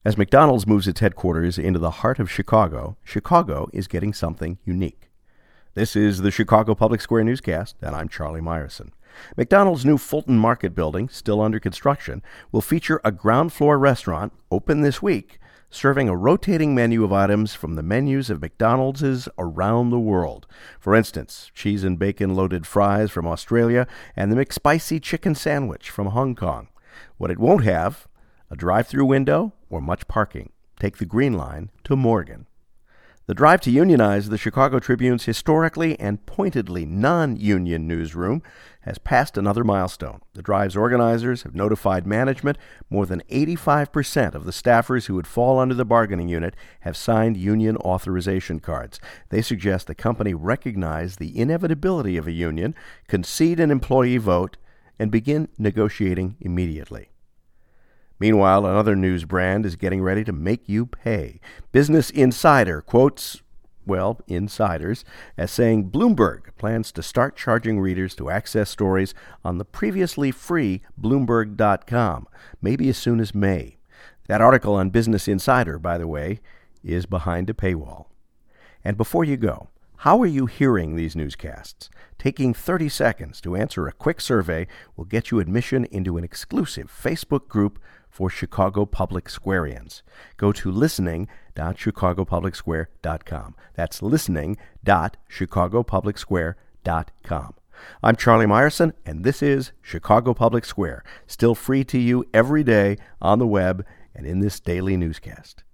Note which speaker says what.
Speaker 1: As McDonald's moves its headquarters into the heart of Chicago, Chicago is getting something unique. This is the Chicago Public Square Newscast, and I'm Charlie Meyerson. McDonald's new Fulton Market building, still under construction, will feature a ground-floor restaurant, open this week, serving a rotating menu of items from the menus of McDonald's around the world. For instance, cheese and bacon-loaded fries from Australia and the McSpicy chicken sandwich from Hong Kong. What it won't have: a drive-through window or much parking. Take the Green Line to Morgan. The drive to unionize the Chicago Tribune's historically and pointedly non-union newsroom has passed another milestone. The drive's organizers have notified management more than 85% of the staffers who would fall under the bargaining unit have signed union authorization cards. They suggest the company recognize the inevitability of a union, concede an employee vote, and begin negotiating immediately. Meanwhile, another news brand is getting ready to make you pay. Business Insider quotes, insiders, as saying Bloomberg plans to start charging readers to access stories on the previously free Bloomberg.com, maybe as soon as May. That article on Business Insider, by the way, is behind a paywall. And before you go, how are you hearing these newscasts? Taking 30 seconds to answer a quick survey will get you admission into an exclusive Facebook group for Chicago Public Squareans. Go to listening.chicagopublicsquare.com. That's listening.chicagopublicsquare.com. I'm Charlie Meyerson, and this is Chicago Public Square, still free to you every day on the web and in this daily newscast.